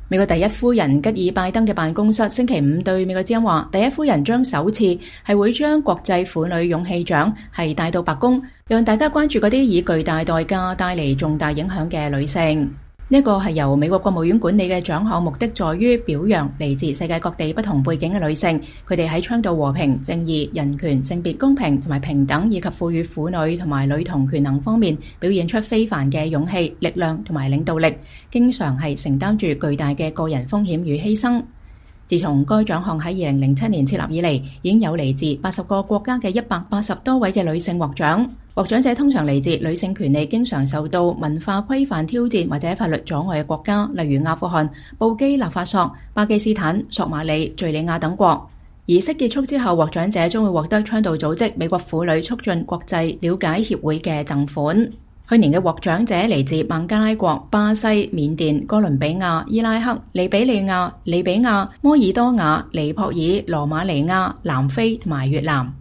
美國第一夫人吉爾拜登嘅辦公室星期五對美國之音話，第一夫人將首次會將國際婦女勇氣獎帶到白宮，讓大家關注嗰啲以巨大代價帶嚟重大影響嘅女性。呢個係由美國國務院管理嘅獎項，目的在於表揚嚟自世界各地不同背景嘅女性，佢哋喺倡導和平、正義、人權、性別公平同埋平等，以及賦予婦女同埋女童權能方面表現出非凡嘅勇氣、力量同埋領導力，經常係承擔住巨大嘅個人風險與犧牲。自從該獎項喺2007年設立以嚟，已經有嚟自80個國家嘅180多位嘅女性獲獎。獲獎者通常嚟自女性權利經常受到文化規範挑戰或者法律阻礙嘅國家，例如阿富汗、布基納法索、巴基斯坦、索馬里、敘利亞等國。儀式結束之後，獲獎者將會獲得倡導組織美國婦女促進國際了解協會嘅贈款。去年嘅獲獎者嚟自孟加拉國、巴西、緬甸、哥倫比亞、伊拉克、利比里亞、利比亞、摩爾多瓦、尼泊爾、羅馬尼亞、南非同埋越南。